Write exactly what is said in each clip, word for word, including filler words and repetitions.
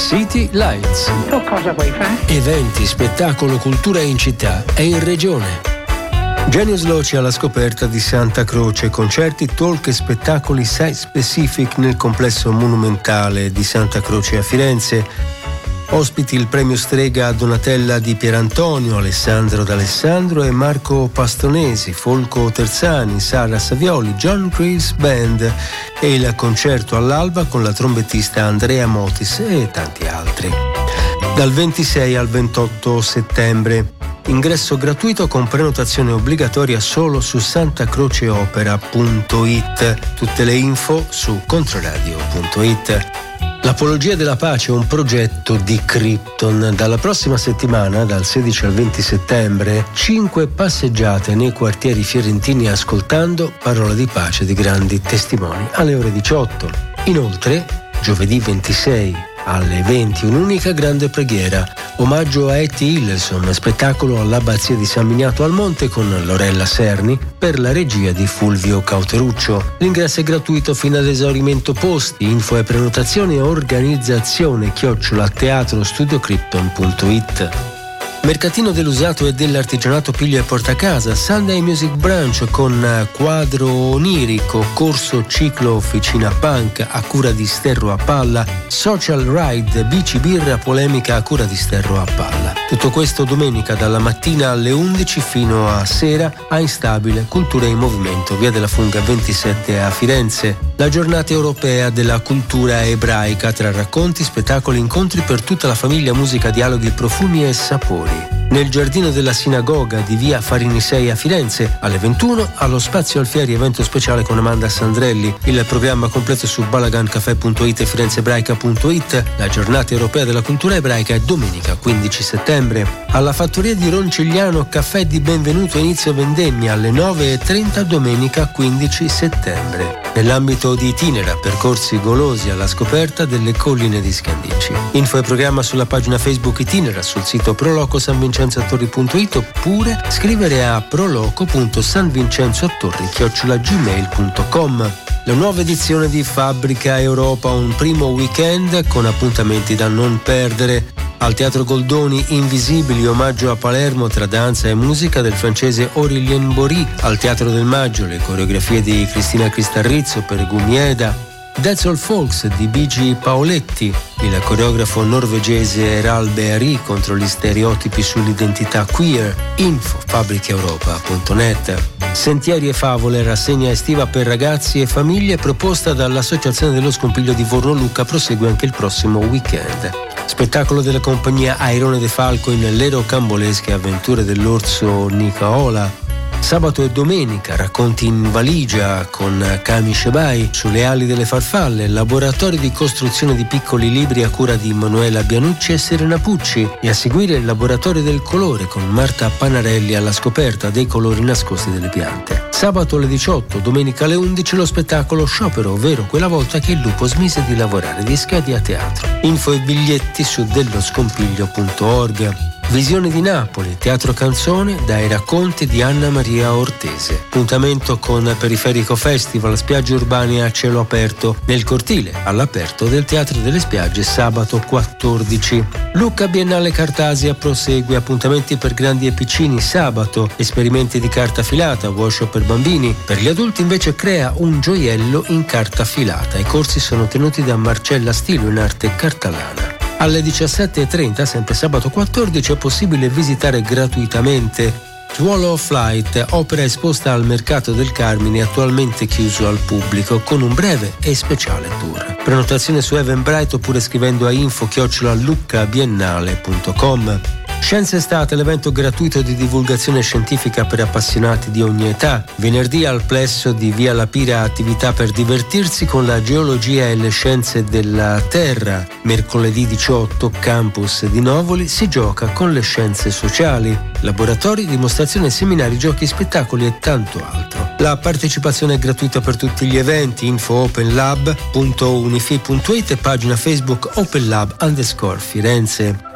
City Lights. Tu cosa vuoi fare? Eventi, spettacolo, cultura in città e in regione. Genius Loci alla scoperta di Santa Croce, concerti, talk e spettacoli site specific nel complesso monumentale di Santa Croce a Firenze. Ospiti il premio Strega Donatella di Pierantonio, Alessandro D'Alessandro e Marco Pastonesi, Folco Terzani, Sara Savioli, John Chris Band e il concerto all'alba con la trombettista Andrea Motis e tanti altri. Dal ventisei al ventotto settembre. Ingresso gratuito con prenotazione obbligatoria solo su santacroceopera punto it. Tutte le info su controradio punto it. L'Apologia della Pace è un progetto di Krypton. Dalla prossima settimana, dal sedici al venti settembre, cinque passeggiate nei quartieri fiorentini ascoltando Parola di pace di grandi testimoni alle ore diciotto. Inoltre, giovedì ventisei alle venti, un'unica grande preghiera, omaggio a Etty Hillesum, spettacolo all'Abbazia di San Miniato al Monte con Lorella Serni per la regia di Fulvio Cauteruccio. L'ingresso è gratuito fino ad esaurimento posti. Info e prenotazione organizzazione chiocciola teatro studio krypton punto it. Mercatino dell'usato e dell'artigianato Piglia e Portacasa, Sunday Music Brunch con quadro onirico, corso ciclo officina punk a cura di Sterro a Palla, social ride, bici birra polemica a cura di Sterro a Palla. Tutto questo domenica dalla mattina alle undici fino a sera a Instabile, Cultura in Movimento, via della Funga ventisette a Firenze. La giornata europea della cultura ebraica tra racconti, spettacoli, incontri per tutta la famiglia, musica, dialoghi, profumi e sapori. Nel giardino della sinagoga di via Farini sei a Firenze alle ventuno allo Spazio Alfieri, evento speciale con Amanda Sandrelli. Il programma completo su balagancafè punto it e firenzeebraica punto it. La giornata europea della cultura ebraica è domenica quindici settembre. Alla fattoria di Roncigliano caffè di benvenuto inizio vendemmia alle nove e trenta domenica quindici settembre. Nell'ambito di Itinera, percorsi golosi alla scoperta delle colline di Scandicci. Info e programma sulla pagina Facebook Itinera, sul sito prolocosanvincenzoattorri punto it oppure scrivere a proloco punto sanvincenzoattorri chiocciola gmail punto com. La nuova edizione di Fabbrica Europa, un primo weekend con appuntamenti da non perdere. Al Teatro Goldoni Invisibili, omaggio a Palermo tra danza e musica del francese Aurélien Bory. Al Teatro del Maggio le coreografie di Cristina Cristarrizzo per Gumieda. That's All Folks di Bigi Paoletti, il coreografo norvegese Eral Beari contro gli stereotipi sull'identità queer. Info fabbricaeuropa punto net. Sentieri e favole, rassegna estiva per ragazzi e famiglie proposta dall'Associazione dello Scompiglio di Vorno Lucca, prosegue anche il prossimo weekend. Spettacolo della compagnia Airone De Falco in Le rocambolesche avventure dell'orso Nicaola. Sabato e domenica racconti in valigia con Kami Shebai, Sulle ali delle farfalle, laboratorio di costruzione di piccoli libri a cura di Manuela Bianucci e Serena Pucci, e a seguire il laboratorio del colore con Marta Panarelli alla scoperta dei colori nascosti delle piante. Sabato alle diciotto, domenica alle undici lo spettacolo Sciopero, ovvero quella volta che il lupo smise di lavorare, di Schedi a teatro. Info e biglietti su delloscompiglio punto org. Visione di Napoli, teatro canzone dai racconti di Anna Maria Ortese. Appuntamento con Periferico Festival, spiagge urbane a cielo aperto nel cortile all'aperto del Teatro delle Spiagge sabato quattordici. Lucca Biennale Cartasia prosegue, appuntamenti per grandi e piccini sabato, esperimenti di carta filata, workshop per bambini. Per gli adulti invece crea un gioiello in carta filata. I corsi sono tenuti da Marcella Stilo in arte cartallana. Alle diciassette e trenta, sempre sabato quattordici, è possibile visitare gratuitamente Swallow of Light, opera esposta al Mercato del Carmine, attualmente chiuso al pubblico, con un breve e speciale tour. Prenotazione su Eventbrite oppure scrivendo a info chiocciola luccabiennale punto com. Scienza Estate, l'evento gratuito di divulgazione scientifica per appassionati di ogni età. Venerdì al plesso di Via Lapira, attività per divertirsi con la geologia e le scienze della Terra. Mercoledì diciotto, campus di Novoli, si gioca con le scienze sociali. Laboratori, dimostrazioni, seminari, giochi, spettacoli e tanto altro. La partecipazione è gratuita per tutti gli eventi. Info openlab punto unifi punto it e pagina Facebook openlab underscore Firenze.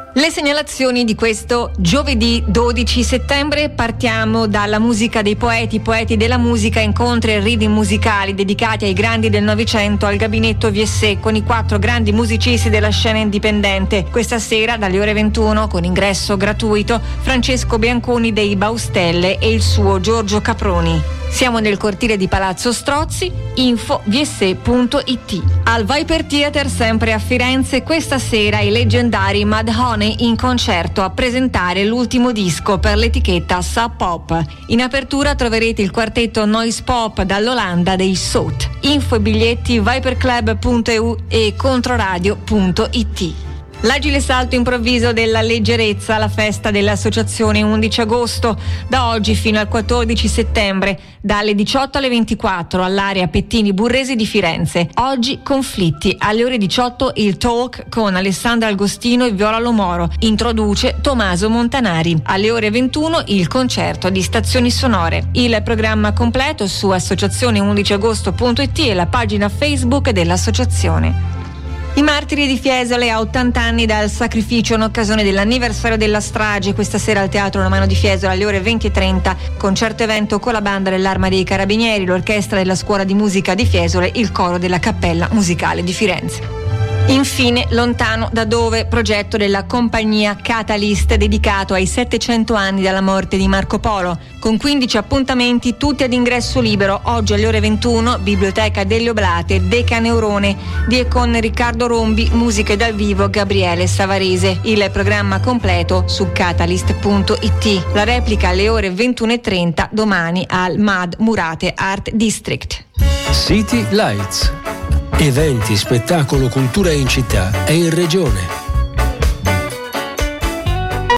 Le segnalazioni di questo giovedì dodici settembre: partiamo dalla musica dei poeti, poeti della musica, incontri e reading musicali dedicati ai grandi del Novecento al Gabinetto V S E con i quattro grandi musicisti della scena indipendente. Questa sera dalle ore ventuno, con ingresso gratuito, Francesco Bianconi dei Baustelle e il suo Giorgio Caproni. Siamo nel cortile di Palazzo Strozzi, info v s e punto i t. Al Viper Theatre, sempre a Firenze, questa sera i leggendari Mad Honey in concerto a presentare l'ultimo disco per l'etichetta Sub Pop. In apertura troverete il quartetto Noise Pop dall'Olanda dei Soot. Info e biglietti viperclub punto e u e controradio punto i t. L'agile salto improvviso della leggerezza alla festa dell'associazione undici agosto, da oggi fino al quattordici settembre, dalle diciotto alle ventiquattro all'area Pettini Burresi di Firenze. Oggi conflitti, alle ore diciotto il talk con Alessandra Agostino e Viola Lomoro, introduce Tommaso Montanari. Alle ore ventuno il concerto di Stazioni Sonore. Il programma completo su associazione undici agosto punto i t e la pagina Facebook dell'associazione. I martiri di Fiesole a ottanta anni dal sacrificio in occasione dell'anniversario della strage. Questa sera al Teatro Romano di Fiesole alle ore venti e trenta, concerto evento con la banda dell'Arma dei Carabinieri, l'orchestra della Scuola di Musica di Fiesole, il coro della Cappella Musicale di Firenze. Infine, Lontano da dove, progetto della compagnia Catalyst dedicato ai settecento anni dalla morte di Marco Polo, con quindici appuntamenti tutti ad ingresso libero. Oggi alle ore ventuno, Biblioteca delle Oblate, Decaneurone, di e con Riccardo Rombi, musiche dal vivo Gabriele Savarese. Il programma completo su catalyst punto i t. La replica alle ore ventuno e trenta domani al M A D Murate Art District. City Lights. Eventi, spettacolo, cultura in città e in regione.